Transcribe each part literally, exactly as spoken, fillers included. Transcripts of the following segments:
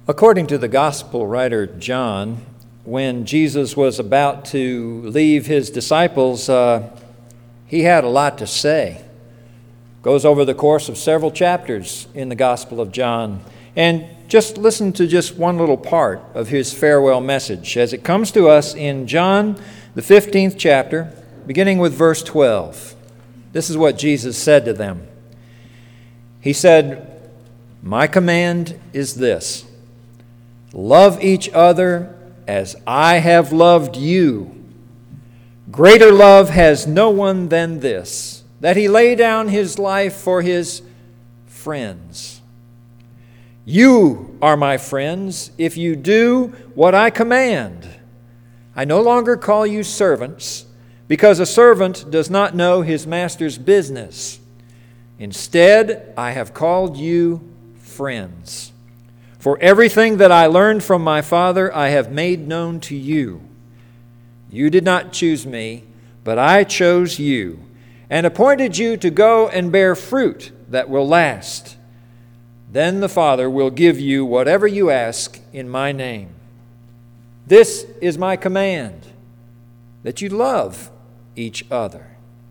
According to the gospel writer John, when Jesus was about to leave his disciples, uh, he had a lot to say. Goes over the course of several chapters in the Gospel of John. And just listen to just one little part of his farewell message as it comes to us in John, the fifteenth chapter, beginning with verse twelve. This is what Jesus said to them. He said, "My command is this: love each other as I have loved you. Greater love has no one than this, that he lay down his life for his friends. You are my friends if you do what I command. I no longer call you servants, because a servant does not know his master's business. Instead, I have called you friends. For everything that I learned from my Father I have made known to you. You did not choose me, but I chose you, and appointed you to go and bear fruit that will last. Then the Father will give you whatever you ask in my name. This is my command, that you love each other."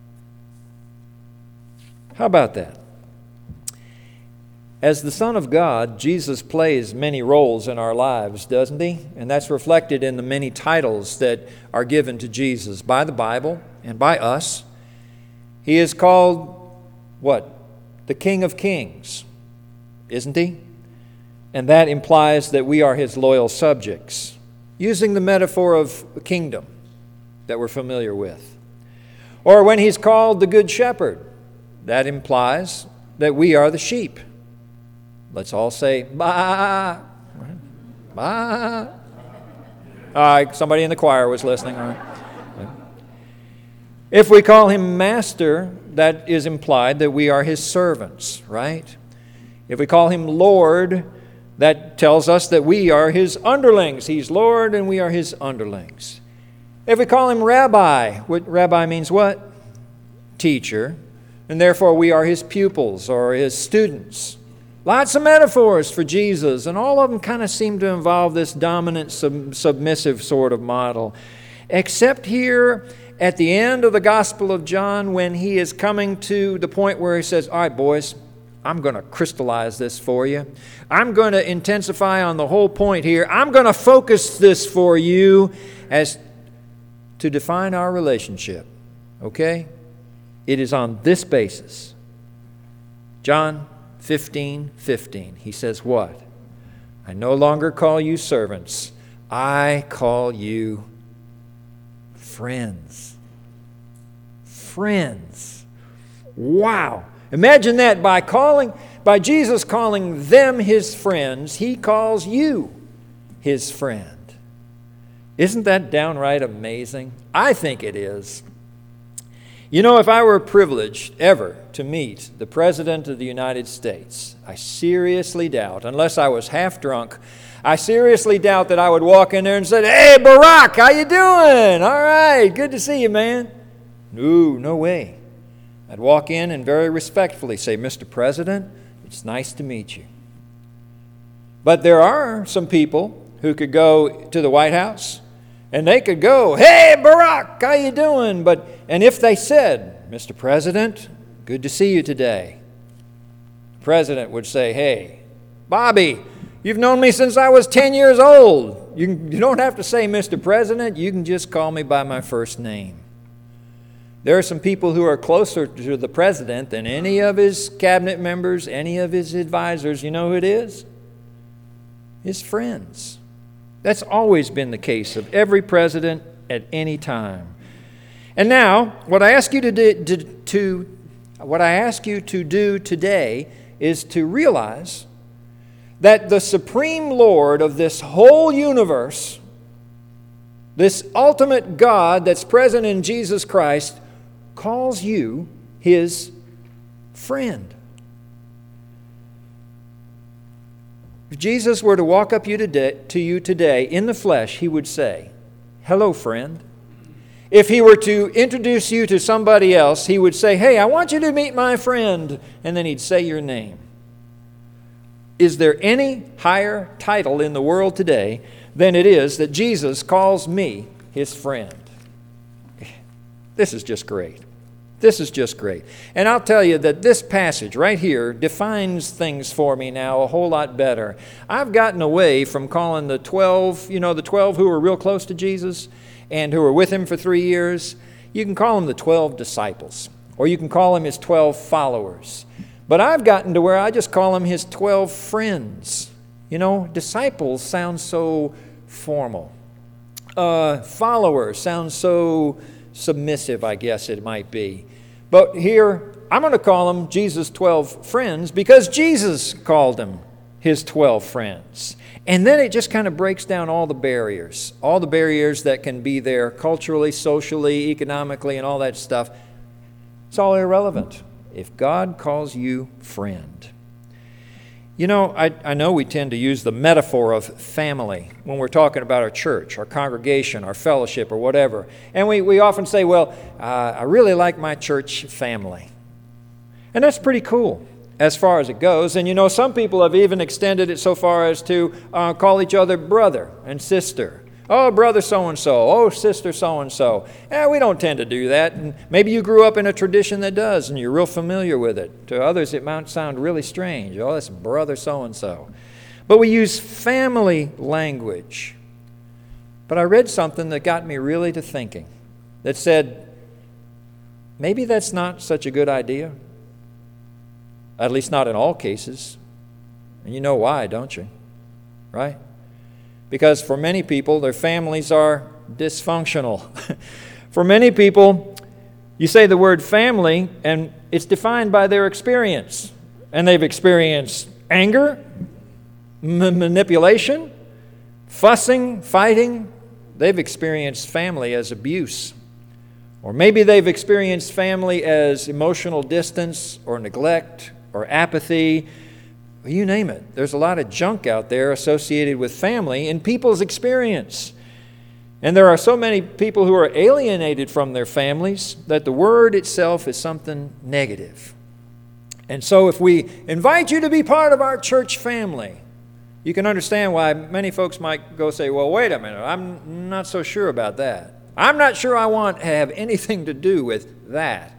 How about that? As the Son of God, Jesus plays many roles in our lives, doesn't he? And that's reflected in the many titles that are given to Jesus by the Bible and by us. He is called, what? The King of Kings, isn't he? And that implies that we are his loyal subjects, using the metaphor of a kingdom that we're familiar with. Or when he's called the Good Shepherd, that implies that we are the sheep. Let's all say, "Bah!" Bah! All right, somebody in the choir was listening. All right. If we call him Master, that is implied that we are his servants, right? If we call him Lord, that tells us that we are his underlings. He's Lord and we are his underlings. If we call him Rabbi, what Rabbi means what? Teacher. And therefore we are his pupils or his students. Lots of metaphors for Jesus, and all of them kind of seem to involve this dominant, sub- submissive sort of model. Except here at the end of the Gospel of John, when he is coming to the point where he says, "All right, boys, I'm going to crystallize this for you. I'm going to intensify on the whole point here. I'm going to focus this for you as to define our relationship." Okay? It is on this basis. John fifteen fifteen. He says what? "I no longer call you servants. I call you friends." Friends. Wow. Imagine that. By calling, by Jesus calling them his friends, he calls you his friend. Isn't that downright amazing? I think it is. You know, if I were privileged ever to meet the President of the United States, I seriously doubt, unless I was half drunk, I seriously doubt that I would walk in there and say, "Hey, Barack, how you doing? All right, good to see you, man." No, no way. I'd walk in and very respectfully say, "Mister President, it's nice to meet you." But there are some people who could go to the White House and they could go, "Hey, Barack, how you doing?" But and if they said, "Mister President, good to see you today," the President would say, "Hey, Bobby, you've known me since I was ten years old. You, can, you don't have to say Mister President. You can just call me by my first name." There are some people who are closer to the President than any of his cabinet members, any of his advisors. You know who it is? His friends. That's always been the case of every president at any time. And now, what I ask you to do, to, to what I ask you to do today is to realize that the supreme Lord of this whole universe, this ultimate God that's present in Jesus Christ, calls you his friend. If Jesus were to walk up you today, to you today in the flesh, he would say, "Hello, friend." If he were to introduce you to somebody else, he would say, "Hey, I want you to meet my friend." And then he'd say your name. Is there any higher title in the world today than it is that Jesus calls me his friend? This is just great. This is just great. And I'll tell you that this passage right here defines things for me now a whole lot better. I've gotten away from calling the twelve, you know, the twelve who were real close to Jesus and who were with him for three years. You can call them the twelve disciples, or you can call them his twelve followers. But I've gotten to where I just call them his twelve friends. You know, disciples sound so formal. Uh, followers sound so submissive, I guess it might be. But here, I'm going to call them Jesus' twelve friends because Jesus called them his twelve friends. And then it just kind of breaks down all the barriers, all the barriers that can be there culturally, socially, economically, and all that stuff. It's all irrelevant if God calls you friend. You know, I, I know we tend to use the metaphor of family when we're talking about our church, our congregation, our fellowship, or whatever. And we, we often say, well, uh, I really like my church family. And that's pretty cool as far as it goes. And you know, some people have even extended it so far as to uh, call each other brother and sister. Oh, brother so-and-so. Oh, sister so-and-so. Yeah, we don't tend to do that. And maybe you grew up in a tradition that does, and you're real familiar with it. To others, it might sound really strange. Oh, that's brother so-and-so. But we use family language. But I read something that got me really to thinking, that said, maybe that's not such a good idea. At least not in all cases. And you know why, don't you? Right? Because for many people, their families are dysfunctional. For many people, you say the word family, and it's defined by their experience. And they've experienced anger, m- manipulation, fussing, fighting. They've experienced family as abuse. Or maybe they've experienced family as emotional distance or neglect or apathy. You name it. There's a lot of junk out there associated with family in people's experience. And there are so many people who are alienated from their families that the word itself is something negative. And so if we invite you to be part of our church family, you can understand why many folks might go say, well, wait a minute, I'm not so sure about that. I'm not sure I want to have anything to do with that.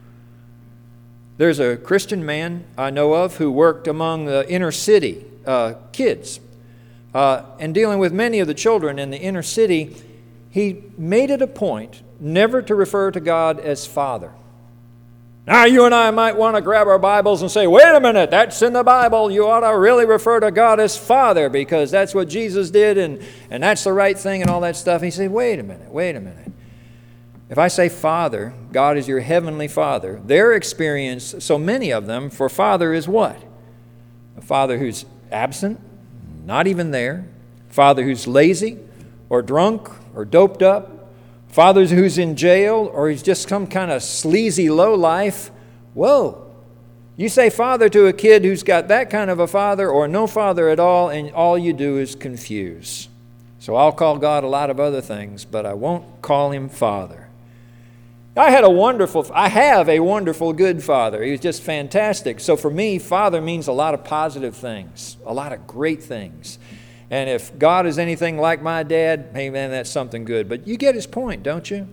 There's a Christian man I know of who worked among the inner city uh, kids. Uh, and dealing with many of the children in the inner city, he made it a point never to refer to God as Father. Now, you and I might want to grab our Bibles and say, wait a minute, that's in the Bible. You ought to really refer to God as Father because that's what Jesus did and, and that's the right thing and all that stuff. He said, wait a minute, wait a minute. If I say Father, God is your heavenly Father, their experience, so many of them, for Father is what? A father who's absent, not even there. Father who's lazy or drunk or doped up. Father who's in jail or he's just some kind of sleazy lowlife. Whoa. You say Father to a kid who's got that kind of a father or no father at all, and all you do is confuse. So I'll call God a lot of other things, but I won't call him Father. I had a wonderful, I have a wonderful good father. He was just fantastic. So for me, father means a lot of positive things, a lot of great things. And if God is anything like my dad, hey man, that's something good. But you get his point, don't you?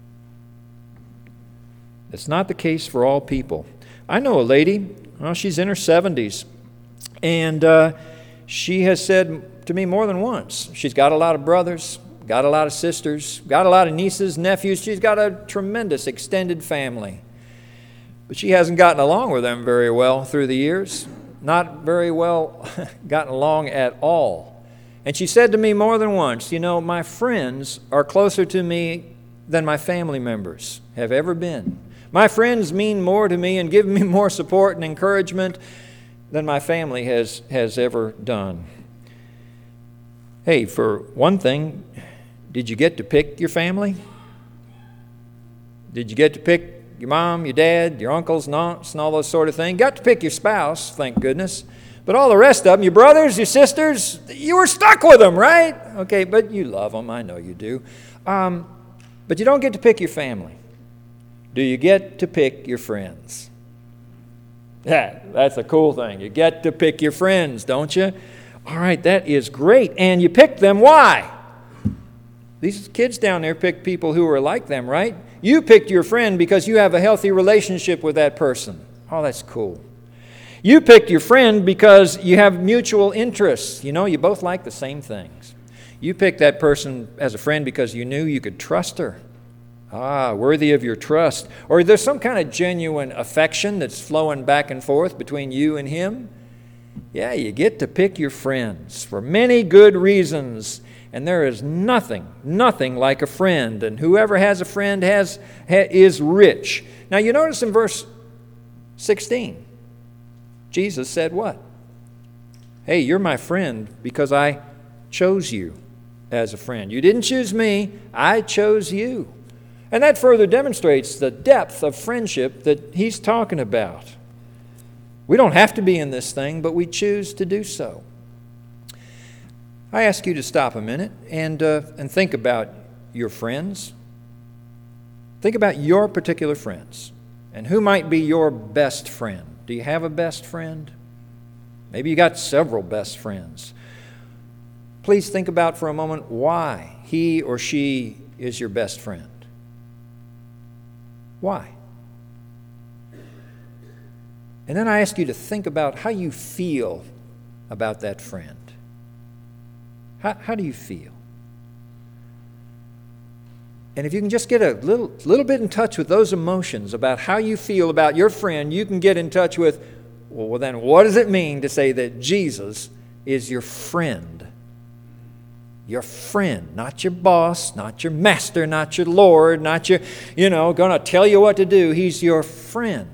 It's not the case for all people. I know a lady, well, she's in her seventies, and uh, she has said to me more than once, she's got a lot of brothers, got a lot of sisters, got a lot of nieces, nephews. She's got a tremendous extended family. But she hasn't gotten along with them very well through the years. Not very well gotten along at all. And she said to me more than once, you know, my friends are closer to me than my family members have ever been. My friends mean more to me and give me more support and encouragement than my family has, has ever done. Hey, for one thing, did you get to pick your family? Did you get to pick your mom, your dad, your uncles and aunts and all those sort of things? Got to pick your spouse, thank goodness. But all the rest of them, your brothers, your sisters, you were stuck with them, right? Okay, but you love them, I know you do. Um, but you don't get to pick your family. Do you get to pick your friends? Yeah, that's a cool thing. You get to pick your friends, don't you? All right, that is great. And you pick them, why? These kids down there pick people who are like them, right? You picked your friend because you have a healthy relationship with that person. Oh, that's cool. You picked your friend because you have mutual interests. You know, you both like the same things. You picked that person as a friend because you knew you could trust her. Ah, worthy of your trust. Or there's some kind of genuine affection that's flowing back and forth between you and him. Yeah, you get to pick your friends for many good reasons. And there is nothing, nothing like a friend. And whoever has a friend has, ha, is rich. Now you notice in verse sixteen, Jesus said what? Hey, you're my friend because I chose you as a friend. You didn't choose me, I chose you. And that further demonstrates the depth of friendship that he's talking about. We don't have to be in this thing, but we choose to do so. I ask you to stop a minute and, uh, and think about your friends. Think about your particular friends and who might be your best friend. Do you have a best friend? Maybe you got several best friends. Please think about for a moment why he or she is your best friend. Why? And then I ask you to think about how you feel about that friend. How, how do you feel? And if you can just get a little, little bit in touch with those emotions about how you feel about your friend, you can get in touch with, well, then what does it mean to say that Jesus is your friend? Your friend, not your boss, not your master, not your Lord, not your, you know, going to tell you what to do. He's your friend.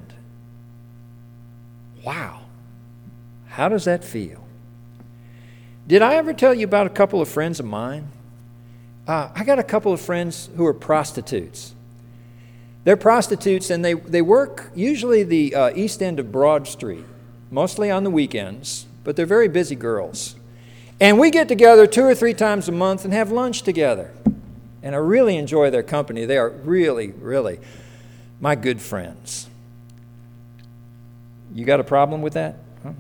Wow. How does that feel? Did I ever tell you about a couple of friends of mine? Uh, I got a couple of friends who are prostitutes. They're prostitutes and they, they work usually the uh, east end of Broad Street, mostly on the weekends, but they're very busy girls. And we get together two or three times a month and have lunch together. And I really enjoy their company. They are really, really my good friends. You got a problem with that? Huh?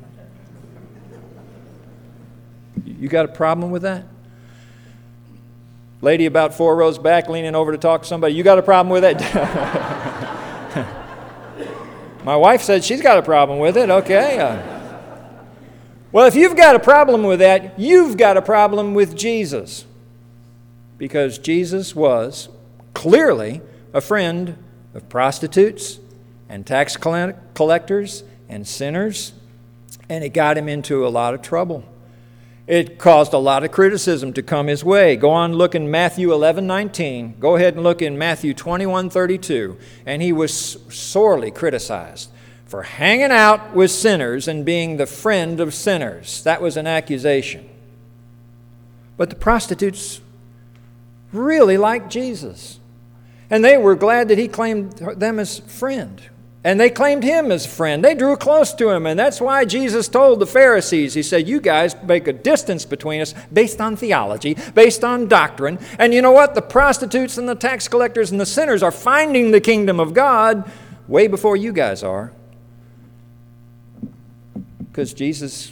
You got a problem with that? Lady about four rows back leaning over to talk to somebody, you got a problem with that? My wife said she's got a problem with it. Okay. Uh, well, if you've got a problem with that, you've got a problem with Jesus. Because Jesus was clearly a friend of prostitutes and tax collectors and sinners, and it got him into a lot of trouble. It caused a lot of criticism to come his way. Go on, look in Matthew eleven nineteen. Go ahead and look in Matthew twenty-one thirty-two. And he was sorely criticized for hanging out with sinners and being the friend of sinners. That was an accusation. But the prostitutes really liked Jesus. And they were glad that he claimed them as friend. And they claimed him as a friend. They drew close to him. And that's why Jesus told the Pharisees, he said, you guys make a distance between us based on theology, based on doctrine. And you know what? The prostitutes and the tax collectors and the sinners are finding the kingdom of God way before you guys are. Because Jesus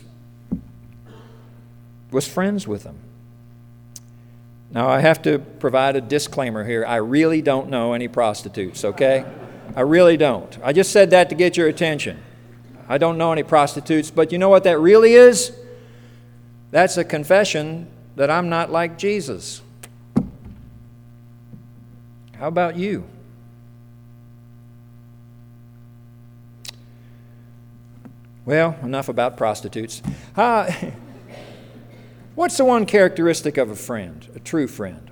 was friends with them. Now, I have to provide a disclaimer here. I really don't know any prostitutes, okay? I really don't. I just said that to get your attention. I don't know any prostitutes, but you know what that really is? That's a confession that I'm not like Jesus. How about you? Well, enough about prostitutes. Uh, what's the one characteristic of a friend, a true friend?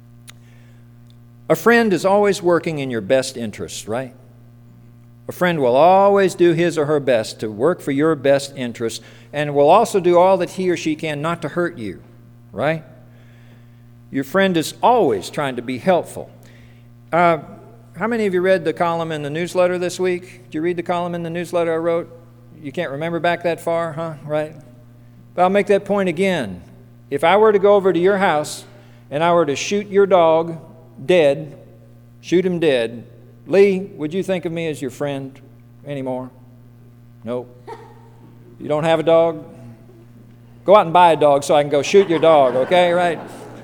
A friend is always working in your best interests, right? A friend will always do his or her best to work for your best interests and will also do all that he or she can not to hurt you, right? Your friend is always trying to be helpful. Uh, how many of you read the column in the newsletter this week? Did you read the column in the newsletter I wrote? You can't remember back that far, huh? Right? But I'll make that point again. If I were to go over to your house and I were to shoot your dog dead, shoot him dead, Lee, would you think of me as your friend anymore? Nope. You don't have a dog? Go out and buy a dog so I can go shoot your dog, okay, right?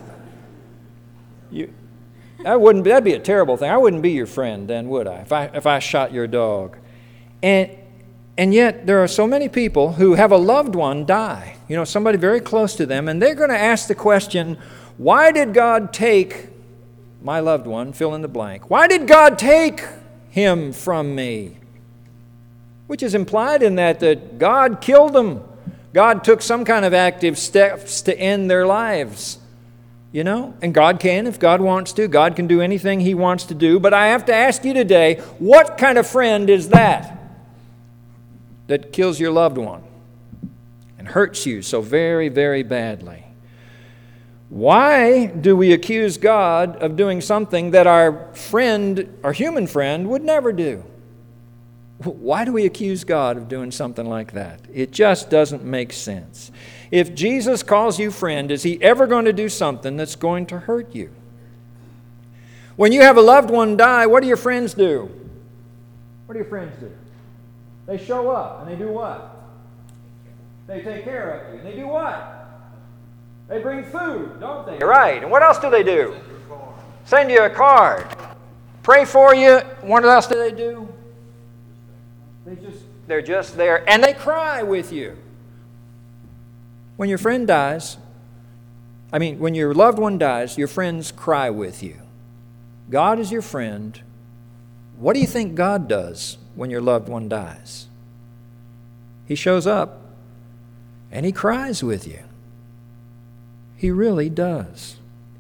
You, that wouldn't be, that'd be a terrible thing. I wouldn't be your friend then, would I, if I, if I shot your dog? And, and yet there are so many people who have a loved one die, you know, somebody very close to them, and they're going to ask the question, why did God take my loved one, fill in the blank? Why did God take him from me? Which is implied in that, that God killed them. God took some kind of active steps to end their lives, you know? And God can if God wants to. God can do anything He wants to do. But I have to ask you today, what kind of friend is that that kills your loved one and hurts you so very, very badly? Why do we accuse God of doing something that our friend, our human friend, would never do? Why do we accuse God of doing something like that? It just doesn't make sense. If Jesus calls you friend, is He ever going to do something that's going to hurt you? When you have a loved one die, what do your friends do? What do your friends do? They show up, and they do what? They take care of you. And they do what? They bring food, don't they? Right. And what else do they do? Send you a card. Pray for you. What else do they do? They just, they're just there, and they cry with you. When your friend dies, I mean, when your loved one dies, your friends cry with you. God is your friend. What do you think God does when your loved one dies? He shows up, and He cries with you. He really does.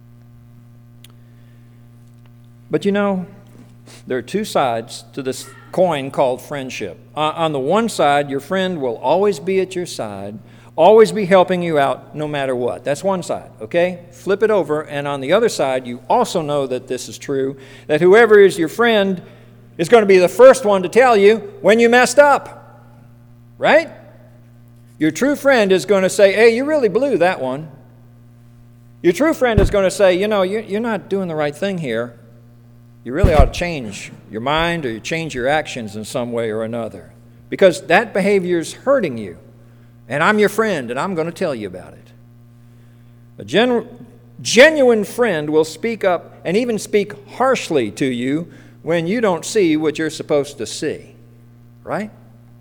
But you know, there are two sides to this coin called friendship. Uh, on the one side, your friend will always be at your side, always be helping you out no matter what. That's one side, okay? Flip it over, and on the other side, you also know that this is true, that whoever is your friend is going to be the first one to tell you when you messed up, right? Your true friend is going to say, hey, you really blew that one. Your true friend is going to say, you know, you're not doing the right thing here. You really ought to change your mind or you change your actions in some way or another, because that behavior is hurting you. And I'm your friend, and I'm going to tell you about it. A genu- genuine friend will speak up and even speak harshly to you when you don't see what you're supposed to see, right?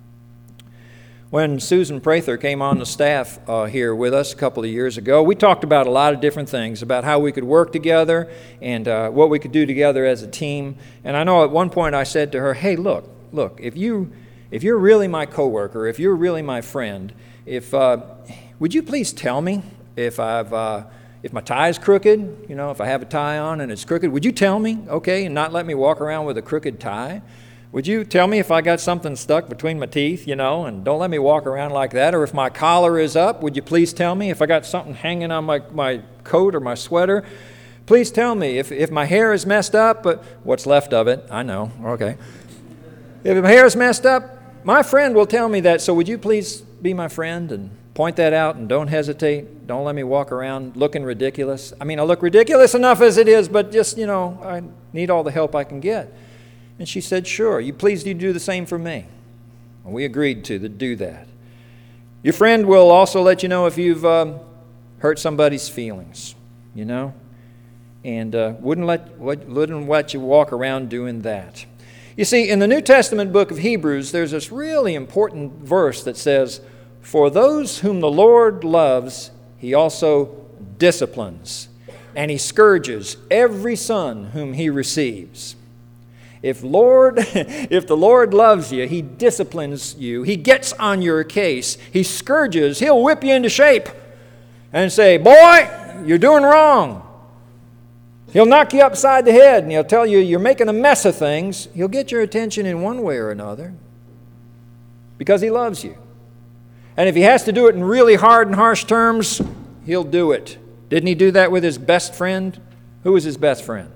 When Susan Prather came on the staff uh, here with us a couple of years ago, we talked about a lot of different things, about how we could work together and uh, what we could do together as a team. And I know at one point I said to her, hey, look, look, if, you, if you're really my coworker, if you're really my friend, if uh, would you please tell me if I've uh, if my tie's crooked, you know, if I have a tie on and it's crooked, would you tell me, okay, and not let me walk around with a crooked tie? Would you tell me if I got something stuck between my teeth, you know, and don't let me walk around like that? Or if my collar is up, would you please tell me? If I got something hanging on my, my coat or my sweater, please tell me. If if my hair is messed up, but what's left of it, I know, okay. If my hair is messed up, my friend will tell me that, so would you please be my friend and point that out and don't hesitate. Don't let me walk around looking ridiculous. I mean, I look ridiculous enough as it is, but just, you know, I need all the help I can get. And she said, sure, you please do do the same for me. And we agreed to, to do that. Your friend will also let you know if you've um, hurt somebody's feelings, you know, and uh, wouldn't let wouldn't let you walk around doing that. You see, in the New Testament book of Hebrews, there's this really important verse that says, for those whom the Lord loves, He also disciplines, and He scourges every son whom He receives. If Lord, if the Lord loves you, He disciplines you. He gets on your case. He scourges. He'll whip you into shape and say, boy, you're doing wrong. He'll knock you upside the head and He'll tell you you're making a mess of things. He'll get your attention in one way or another because He loves you. And if He has to do it in really hard and harsh terms, He'll do it. Didn't He do that with His best friend? Who was His best friend?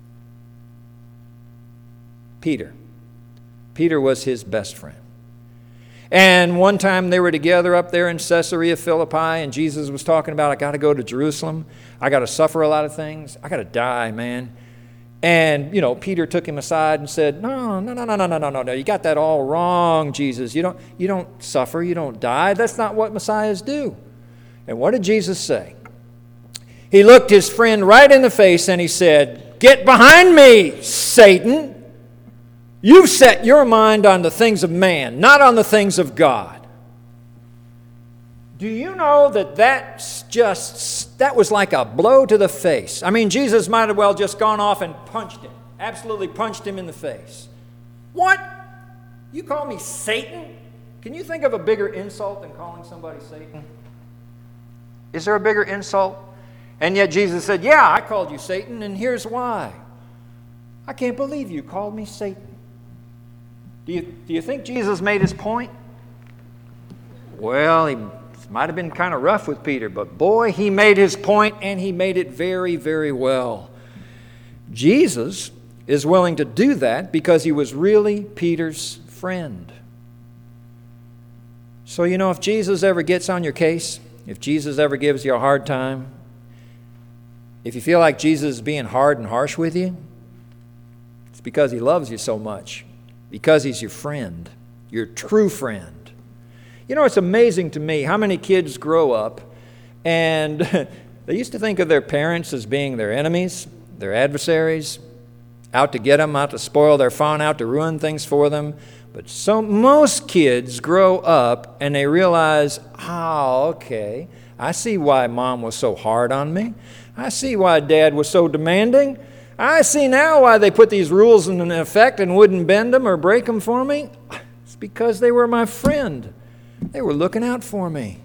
Peter. Peter was His best friend. And one time they were together up there in Caesarea Philippi, and Jesus was talking about, I got to go to Jerusalem. I got to suffer a lot of things. I got to die, man. And, you know, Peter took him aside and said, no, no, no, no, no, no, no, no, no. You got that all wrong, Jesus. You don't, you don't suffer. You don't die. That's not what Messiahs do. And what did Jesus say? He looked his friend right in the face and he said, get behind me, Satan. You've set your mind on the things of man, not on the things of God. Do you know that that's just, that was like a blow to the face? I mean, Jesus might have well just gone off and punched him, absolutely punched him in the face. What? You call me Satan? Can you think of a bigger insult than calling somebody Satan? Is there a bigger insult? And yet Jesus said, yeah, I called you Satan, and here's why. I can't believe you called me Satan. Do you, do you think Jesus made his point? Well, he might have been kind of rough with Peter, but boy, he made his point, and he made it very, very well. Jesus is willing to do that because he was really Peter's friend. So, you know, if Jesus ever gets on your case, if Jesus ever gives you a hard time, if you feel like Jesus is being hard and harsh with you, it's because he loves you so much. Because he's your friend, your true friend. You know, it's amazing to me how many kids grow up and they used to think of their parents as being their enemies, their adversaries, out to get them, out to spoil their fun, out to ruin things for them. But so most kids grow up and they realize, oh, okay, I see why mom was so hard on me. I see why dad was so demanding. I see now why they put these rules in effect and wouldn't bend them or break them for me. It's because they were my friend. They were looking out for me.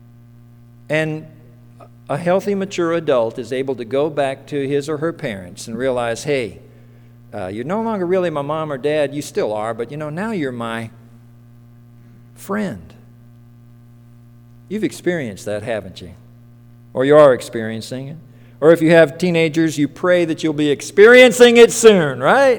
And a healthy, mature adult is able to go back to his or her parents and realize, hey, uh, you're no longer really my mom or dad. You still are, but you know, now you're my friend. You've experienced that, haven't you? Or you are experiencing it. Or if you have teenagers, you pray that you'll be experiencing it soon, right?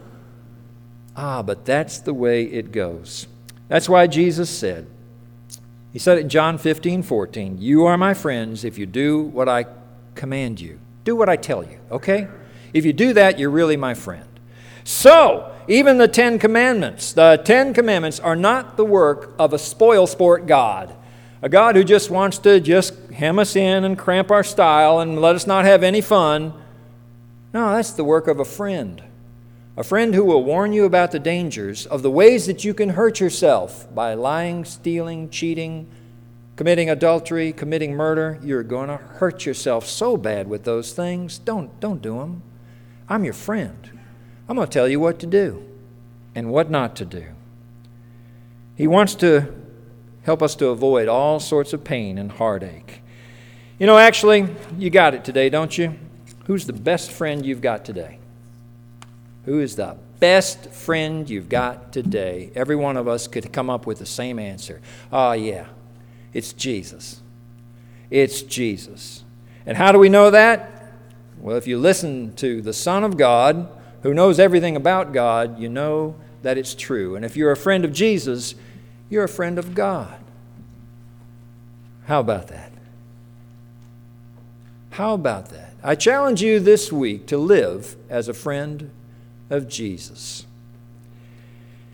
Ah, but that's the way it goes. That's why Jesus said, he said it in John fifteen fourteen, you are my friends if you do what I command you. Do what I tell you, okay? If you do that, you're really my friend. So, even the Ten Commandments, the Ten Commandments are not the work of a spoil sport God. A God who just wants to just hem us in and cramp our style and let us not have any fun. No, that's the work of a friend. A friend who will warn you about the dangers of the ways that you can hurt yourself by lying, stealing, cheating, committing adultery, committing murder. You're going to hurt yourself so bad with those things. Don't, don't do them. I'm your friend. I'm going to tell you what to do and what not to do. He wants to help us to avoid all sorts of pain and heartache. You know, actually, you got it today, don't you? Who's the best friend you've got today? Who is the best friend you've got today? Every one of us could come up with the same answer. Oh, yeah, it's Jesus. It's Jesus. And how do we know that? Well, if you listen to the Son of God, who knows everything about God, you know that it's true. And if you're a friend of Jesus, you're a friend of God. How about that? How about that? I challenge you this week to live as a friend of Jesus.